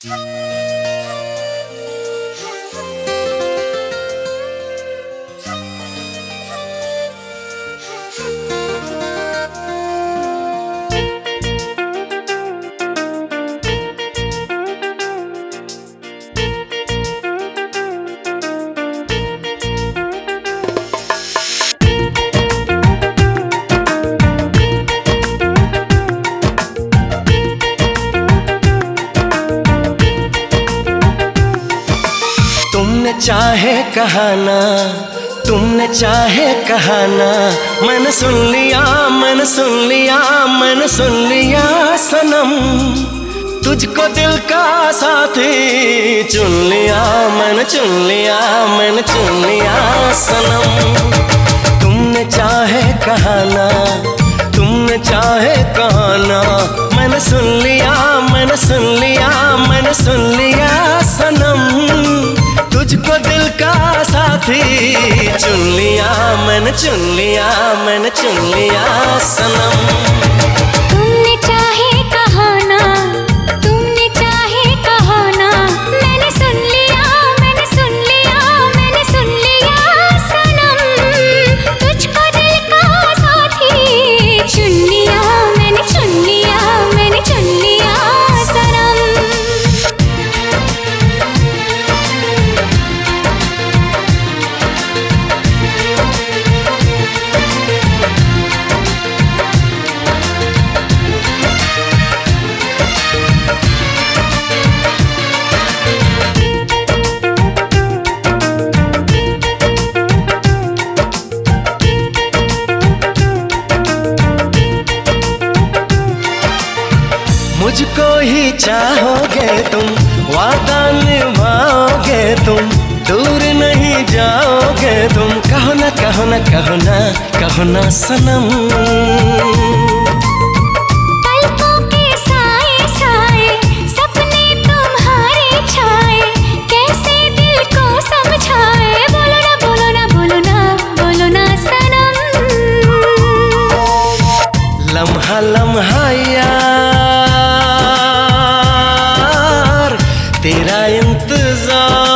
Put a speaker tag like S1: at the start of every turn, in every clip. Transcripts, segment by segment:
S1: चाहे कहाना, तुमने चाहे कहाना, मैंने सुन लिया, मैंने सुन लिया, मैंने सुन लिया सनम। तुझको दिल का साथी चुन लिया, मैंने चुन लिया, मैंने चुन लिया सनम। तुमने चाहे कहाना, तुमने चाहे कहाना, मैंने सुन लिया, मैंने सुन लिया, मैंने सुन लिया सनम। तुझको दिल का साथी चुन लिया, मैंने चुन लिया, मैंने चुन लिया सनम।
S2: तुमने चाहे कहाना, तुमने चाहे कहाना, मैंने सुन लिया, मैंने सुन लिया, मैंने सुन लिया सनम। तुझको दिल का साथी चुन लिया, मैंने चुन लिया, मैंने चुन लिया सनम।
S1: मुझको ही चाहोगे तुम, वादा निभाओगे तुम, दूर नहीं जाओगे तुम। कहो ना, कहो ना, कहो ना, कहो ना सनम।
S2: पलकों के साए साए सपने तुम्हारे छाए, कैसे दिल को समझाए। बोलो ना, बोलो ना, बोलो ना, बोलो ना सनम।
S1: लम्हा लम्हा यार तेरा इंतजार,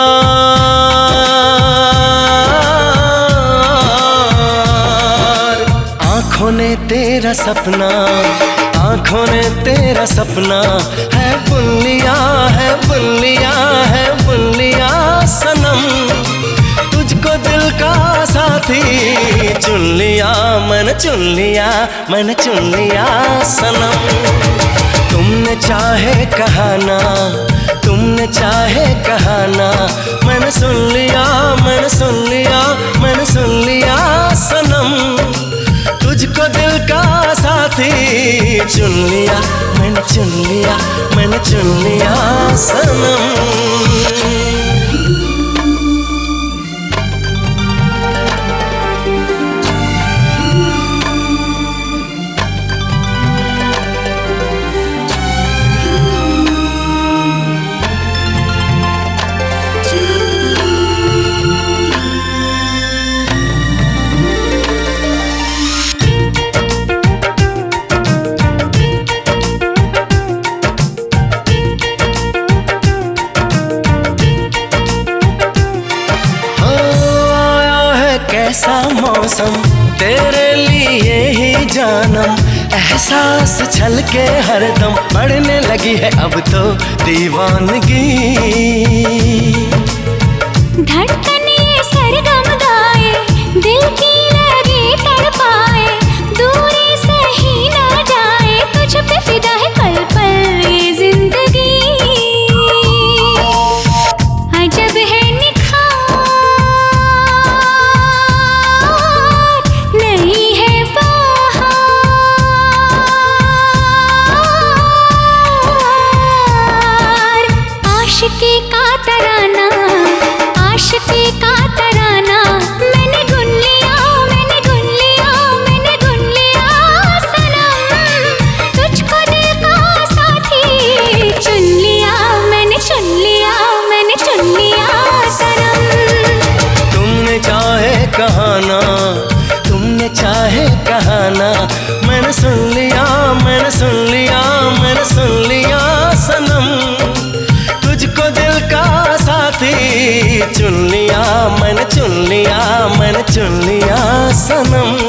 S1: आँखों ने तेरा सपना, आँखों ने तेरा सपना है बुन लिया, है बुन लिया, है बुन लिया सनम। तुझको दिल का साथी चुन लिया, मैंने चुन लिया, मैंने चुन लिया सनम। तुमने चाहे कहाना, तुमने चाहे कहाना, मैंने सुन लिया, मैंने सुन लिया, मैंने सुन लिया सनम। तुझको दिल का साथी चुन लिया, मैंने चुन लिया, मैंने चुन लिया सनम। कैसा मौसम तेरे लिए ही जानम, एहसास छलके हरदम, बढ़ने लगी है अब तो दीवानगी।
S2: धड़कन ये सरगम गाए, दिल की लगी तड़पाए, दूरी सही ना जाए, तुझ पे फिदा है पल पल ये जिंदगी। अजब है आशिकी का तराना, आशिकी
S1: चुन लिया, मैंने चुन लिया, मैंने चुन लिया सनम।